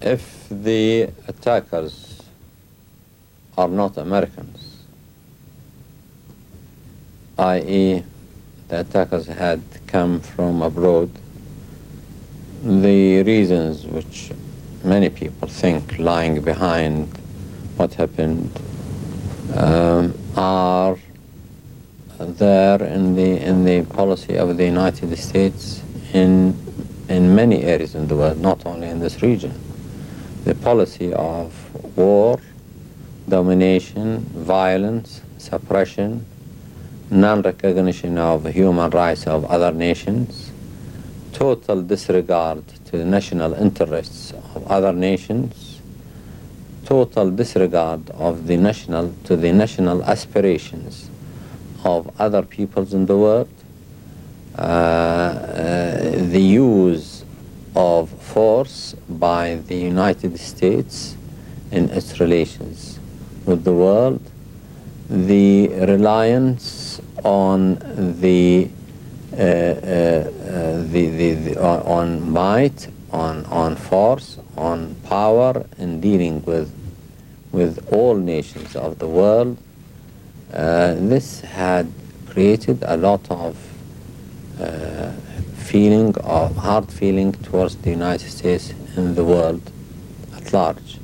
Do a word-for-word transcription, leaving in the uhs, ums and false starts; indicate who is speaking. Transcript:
Speaker 1: if the attackers are not Americans, that is the attackers had come from abroad, the reasons which many people think lying behind what happened um, are there in the in the policy of the United States in in many areas in the world, not only in this region. The policy of war, domination, violence, suppression, non-recognition of human rights of other nations, total disregard to the national interests of other nations, total disregard of the national to the national aspirations of other peoples in the world, uh, uh, the use of force by the United States in its relations with the world, the reliance on the, uh, uh, uh, the, the, the uh, on might, on, on force, on power in dealing with, with all nations of the world. Uh, this had created a lot of uh, feeling, of hard feeling towards the United States and the world at large.